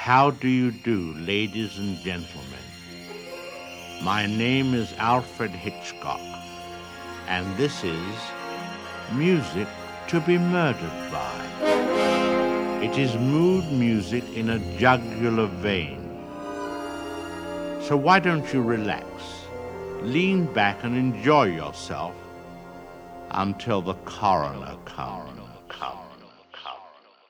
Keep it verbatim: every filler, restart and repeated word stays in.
How do you do, ladies and gentlemen? My name is Alfred Hitchcock, and this is Music to be Murdered By. It is mood music in a jugular vein. So why don't you relax, lean back and enjoy yourself until the coroner comes.